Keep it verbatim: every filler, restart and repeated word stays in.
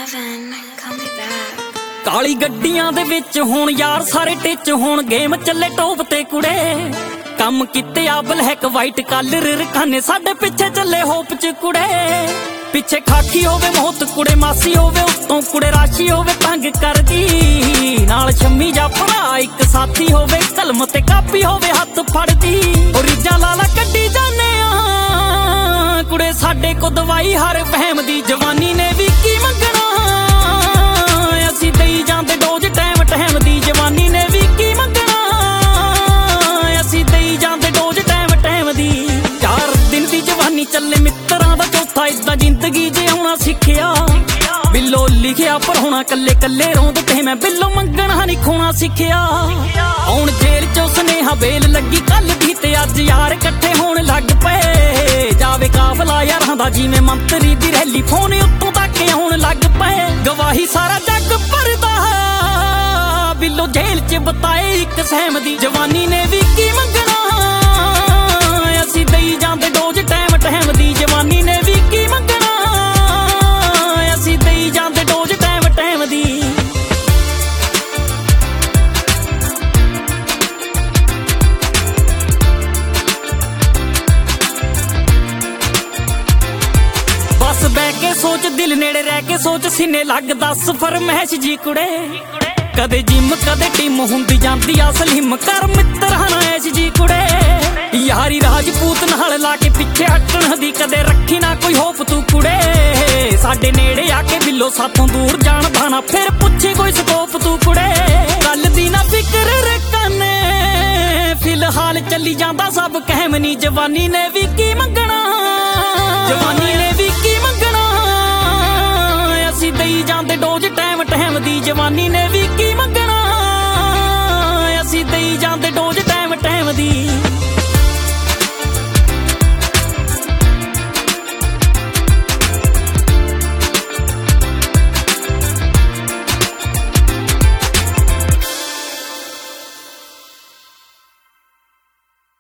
Heaven, call me back. ਕਾਲੀ ਗੱਡੀਆਂ ਦੇ ਵਿੱਚ ਹੁਣ ਯਾਰ ਸਾਰੇ ਟਿੱਚ ਹੁਣ ਗੇਮ ਚੱਲੇ ਟੌਪ ਤੇ ਕੁੜੇ ਕੰਮ ਕੀਤੇ ਆ ਬਲੈਕ ਵਾਈਟ ਕਲਰ ਰਖਾਨੇ ਸਾਡੇ ਪਿੱਛੇ ਚੱਲੇ ਹੋਪ ਚ ਕੁੜੇ ਪਿੱਛੇ ਖਾਕੀ ਹੋਵੇ ਮੌਤ ਕੁੜੇ ਮਾਸੀ ਹੋਵੇ ਉੱਤੋਂ ਕੁੜੇ ਰਾਸ਼ੀ ਹੋਵੇ ਤੰਗ ਕਰਦੀ ਨਾਲ ਸ਼ੰਮੀ ਜਾਂ ਭਰਾ ਇੱਕ ਸਾਥੀ ਹੋਵੇ ਕਲਮ ਤੇ ਕਾਪੀ ਹੋਵੇ ਹੱਥ ਫੜਦੀ ਉਹ ਰੀਜਾ ਲਾਲਾ ਕੱਢੀ ਜਾਂਦੇ ਆ ਕੁੜੇ ਸਾਡੇ ਕੋ ਦਵਾਈ ਹਰ ਵਹਿਮ ਦੀ ਜਵਾਨੀ ਨੇ ਵੀ ਕੀ ਮੰਗਣਾ ਅਸੀਂ ਦੇਈ ਜਾਂਦੇ ਡੋਜ ਟਾਈਮ ਟਾਈਮ ਦੀ ਜਵਾਨੀ ਨੇ ਵੀ ਕੀ ਮੰਗਣਾ ਅਸੀਂ ਦੇਈ ਜਾਂਦੇ ਡੋਜ ਟਾਈਮ ਟਾਈਮ ਦੀ ਚਾਰ ਦਿਨ ਦੀ ਜਵਾਨੀ ਚੱਲੇ ਮਿੱਤਰਾਂ ਦਾ ਚੌਥਾ ਇਦਾਂ ਜ਼ਿੰਦਗੀ ਜਿਉਣਾ ਸਿੱਖਿਆ ਬਿੱਲੋ ਲਿਖਿਆ ਪਰ ਹੋਣਾ ਕੱਲੇ ਕੱਲੇ ਰੋਂਦ ਤੇ ਮੈਂ ਬਿੱਲੋ ਮੰਗਣਾ ਨਹੀਂ ਖੋਣਾ ਸਿੱਖਿਆ ਹੁਣ ਜੇਲ੍ਹ ਚੋਂ ਸੁਨੇਹਾ ਬੇਲ ਲੱਗੀ ਕੱਲ ਦੀ ਤੇ ਅੱਜ ਯਾਰ ਇਕੱਠੇ ਹੋਣ ਲੱਗ ਪਏ ਜਾਵੇ ਕਾਫਲਾ ਯਾਰਾਂ ਦਾ ਜਿਵੇਂ ਮੰਤਰੀ ਦੀ ਰੈਲੀ ਫੋਨ ਉੱਤੋਂ ਤੱਕ ਆਉਣ ਲੱਗ ਪਏ ਗਵਾਹੀ ਸਾਰਾ ਜੱਗ ਭਰਦਾ ਬਿੱਲੋ ਜੇਲ੍ਹ ਚ ਬਤਾਏ ਇੱਕ ਸਹਿਮ ਦੀ ਜਵਾਨੀ ਨੇ ਵੀ ਕੀ ਮੰਗਣਾ ਅਸੀਂ ਦੇਈ ਜਾਂਦੇ ਡੋਜ ਟਾਈਮ ਟਾਈਮ ਦੀ ਜਵਾਨੀ ਨੇ ਵੀ ਕੀ ਮੰਗਣਾ ਅਸੀਂ ਦੇਈ ਜਾਂਦੇ ਡੋਜ ਟਾਈਮ ਟਾਈਮ ਦੀ ਬਸ ਬਹਿ ਕੇ ਸੋਚ ਦਿਲ ਨੇੜੇ ਰਹਿ ਕੇ ਸੋਚ ਸੀਨੇ ਲੱਗ ਦੱਸ ਫਰਮੈਸ਼ ਜੀ ਕੁੜੇ ਕਦੇ ਜਿੰਮ ਕਦੇ ਟੀਮ ਹੁੰਦੀ ਜਾਂਦੀ ਆ ਸਲੀਮ ਕਰ ਮਿੱਤਰ ਹਨਾਇਸ਼ ਜੀ ਕੁੜੇ ਯਾਰੀ ਰਾਜਪੂਤ ਨਾਲ ਲਾ ਕੇ ਪਿੱਛੇ ਹਟਣ ਦੀ ਕਦੇ ਰੱਖੀ ਨਾ ਕੋਈ ਹੋਪ ਤੂੰ ਕੁੜੇ ਸਾਡੇ ਨੇੜੇ ਆ ਕੇ ਬਿੱਲੋ ਸਾਥੋਂ ਦੂਰ ਜਾਣਦਾ ਨਾ ਫਿਰ ਪੁੱਛੇ ਕੋਈ ਸਕੋਪ ਤੂੰ ਕੁੜੇ ਕੱਲ ਦੀ ਨਾ ਫਿਕਰ ਰਕਾਨੇ ਫਿਲਹਾਲ ਚੱਲੀ ਜਾਂਦਾ ਸਭ ਕਹਿਮ ਨੀ ਜਵਾਨੀ ਨੇ ਵੀ ਕੀ ਮੰਗਣਾ ਜਵਾਨੀ ਨੇ ਵੀ ਕੀ